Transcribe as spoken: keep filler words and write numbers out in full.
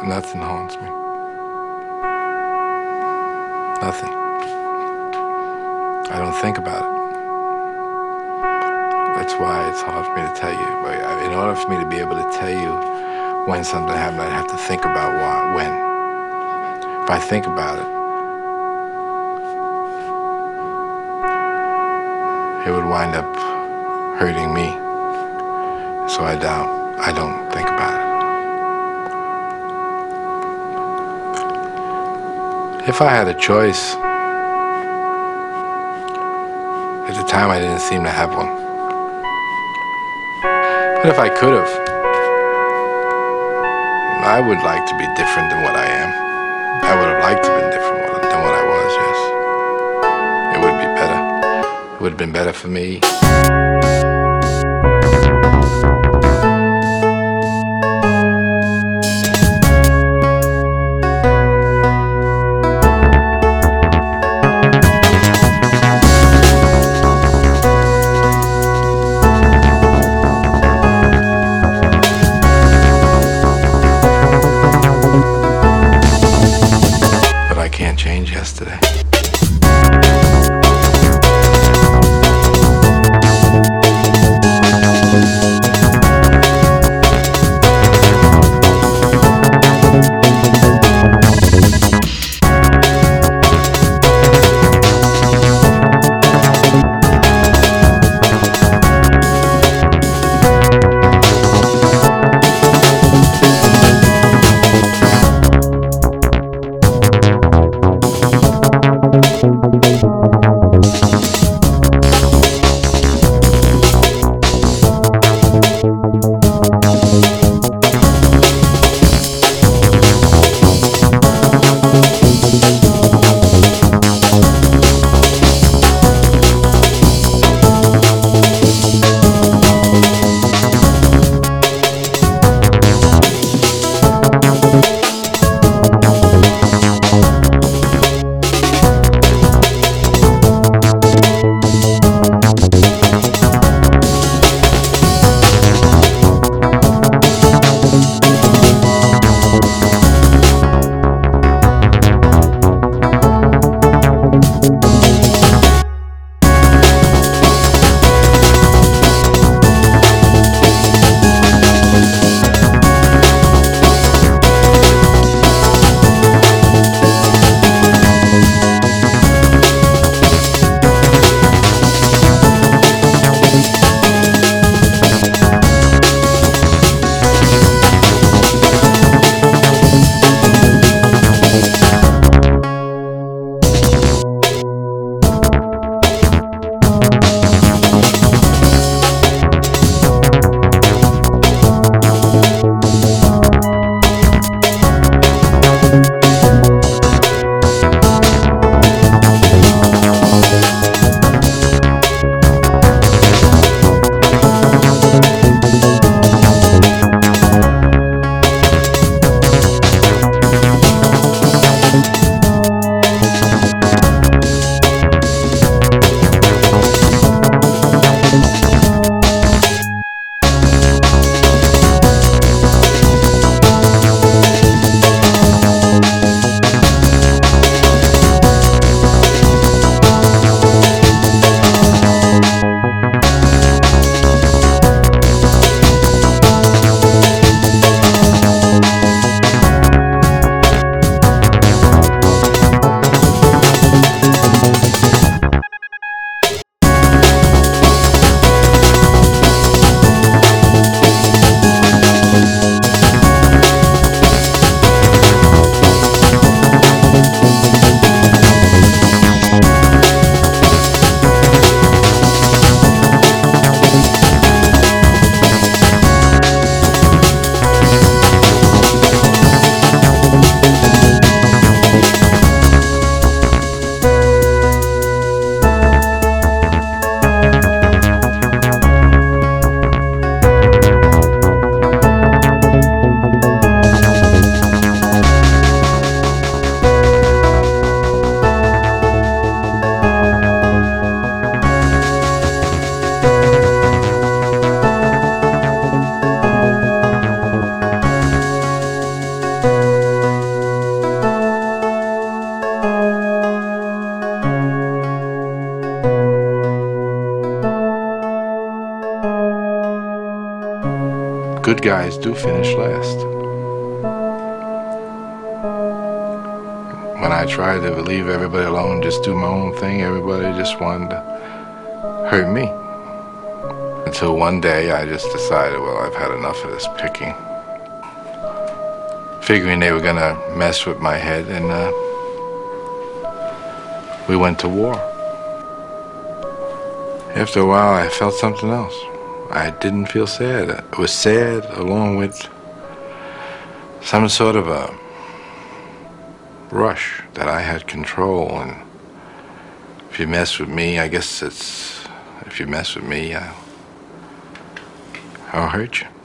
Nothing haunts me. Nothing. I don't think about it. That's why it's hard for me to tell you. In order for me to be able to tell you when something happened, I'd have to think about why, when. If I think about it, it would wind up hurting me. So I doubt, I don't think about it. If I had a choice, at the time I didn't seem to have one. But if I could have, I would like to be different than what I am. I would have liked to have been different than what I was, yes. It would be better. It would have been better for me. Can't change yesterday. good guys do finish last. When I tried to leave everybody alone, just do my own thing, everybody just wanted to hurt me. Until one day I just decided, well, I've had enough of this picking. Figuring they were gonna mess with my head, and uh, we went to war. After a while, I felt something else. I didn't feel sad. It was sad along with some sort of a rush that I had control, and if you mess with me, I guess it's, if you mess with me, I'll, I'll hurt you.